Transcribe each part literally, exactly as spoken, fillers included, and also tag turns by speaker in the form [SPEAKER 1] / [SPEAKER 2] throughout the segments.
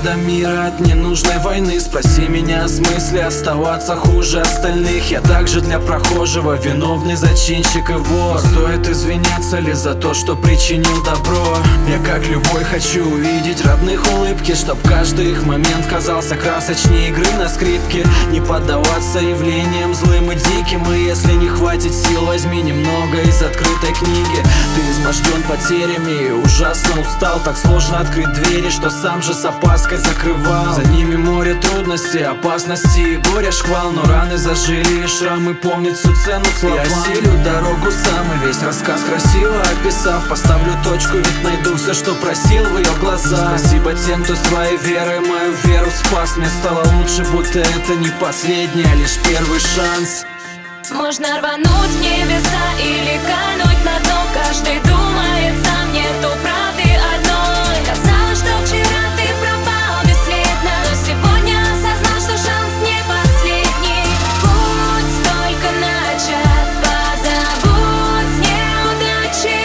[SPEAKER 1] до мира, от ненужной войны. Спроси меня о смысле оставаться хуже остальных. Я также для прохожего виновный зачинщик и вор. Стоит извиняться ли за то, что причинил добро? Я как любой хочу увидеть родных улыбки, чтоб каждый их момент казался красочнее игры на скрипке. Не поддаваться явлениям злым и диким, и если не хватит сил, возьми немного из открытой книги. Ты изможден потерями и ужасно устал. Так сложно открыть двери, что сам же с опаской закрывал. За ними море трудностей, опасностей и горя шквал. Но раны зажили и шрамы помнят всю цену словам. Я осилю дорогу сам и весь рассказ красиво описав. Поставлю точку, ведь найду все, что просил в ее глазах. Спасибо тем, кто своей верой мою веру спас. Мне стало лучше, будто это не последний, а лишь первый шанс.
[SPEAKER 2] Можно рвануть в небеса или кануть на дно. Каждый думает сам, нету правды одной. Казалось, что вчера ты пропал бесследно, но сегодня осознал, что шанс не последний. Путь только начат, позабудь с неудачи.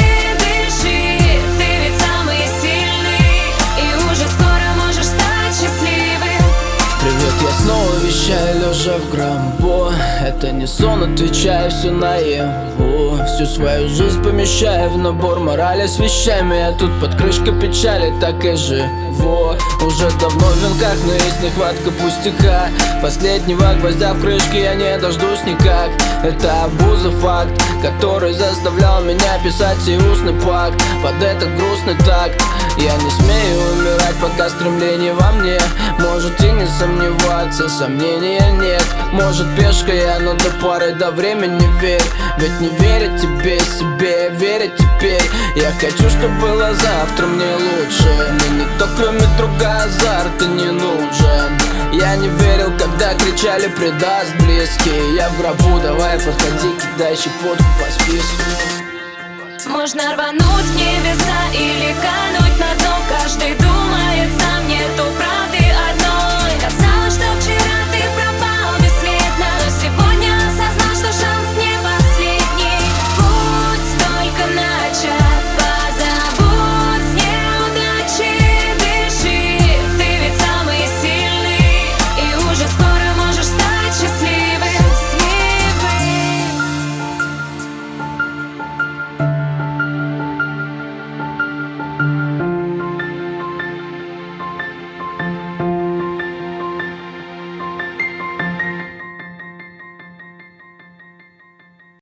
[SPEAKER 2] Дыши, ты ведь самый сильный, и уже скоро можешь стать счастливым.
[SPEAKER 3] Привет, я снова вещаю, лежа в грамбо. Это не сон, отвечаю все наяву. Всю свою жизнь помещаю в набор морали с вещами. Я тут под крышкой печали так и живу. Уже давно в венках, но есть нехватка пустяка. Последнего гвоздя в крышке я не дождусь никак. Это обуза факт, который заставлял меня писать сей устный пакт. Под этот грустный такт я не смею умирать, пока стремление во мне. Можете не сомневаться, сомнения нет. Может пешка я, но до пары до времени верь. Ведь не верить тебе, себе верить теперь. Я хочу, чтобы было завтра мне лучше. Мне никто кроме друга азарт и не нужен. Я не верил, когда кричали предаст близкий. Я в гробу, давай подходи, кидай щепотку по списку.
[SPEAKER 2] Можно рвануть в небеса или кануть на дно. Каждый думает